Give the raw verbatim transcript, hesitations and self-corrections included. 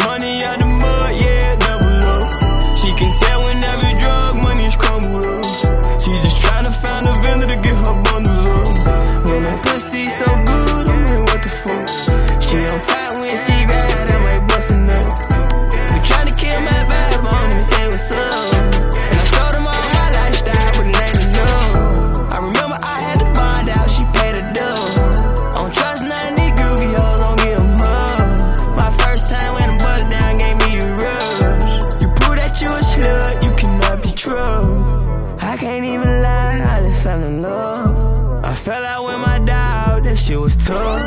honey out the mud, yeah, double up. She can tell when every drug money is crumbled up. She just tryna find a vendor to get her bundles up. When that pussy so good, I'm like, what the fuck? She on top when she ride, I'm like bustin' up. We tryna kill my vibe on me, say what's up. And I showed them all my lifestyle, but it ain't enough. I remember I had to bond out, she paid a dub. I don't trust none of these groovy hoes, don't give them up. My first time when I bust down gave me a rush. You prove that you a slut, you cannot be trusted. I can't even lie, I just fell in love. I fell out with my dog, that shit was tough.